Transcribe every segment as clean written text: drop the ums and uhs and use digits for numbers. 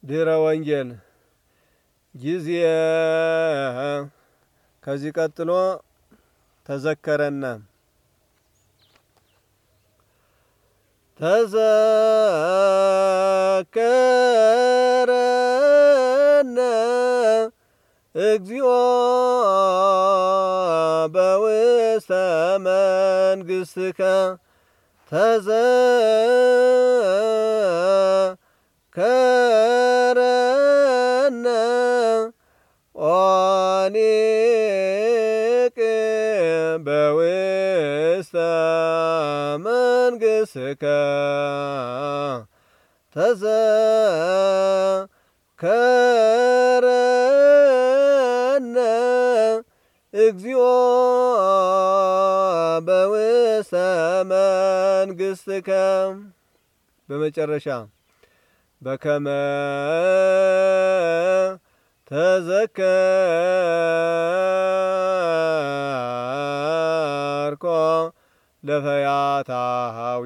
ድህረ ወንጌል ጊዜ ከዚህ ቀጥሎ ተዘከረነ እግዚኦ በውስተ መንግሥትከ ተዘከረነ ኦ ሊቅ በውስተ መንግሥትከ ተዘከረነ እግዚኦ በውስተ መንግሥትከ። በመጨረሻ በከመ ተዘከርኮ ለፈያታዊ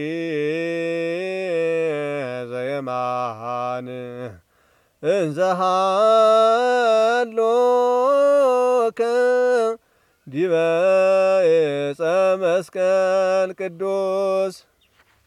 ዘየማን እንዘሃሎከ ዲበ ዕፀ መስቀል ቅዱስ